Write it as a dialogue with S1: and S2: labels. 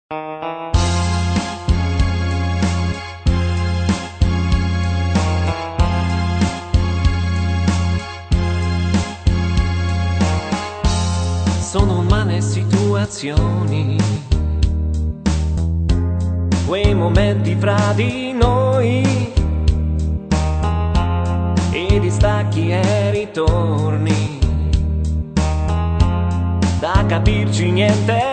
S1: Sono umane situazioni, quei momenti fra di noi, i distacchi e ritorni, da capirci niente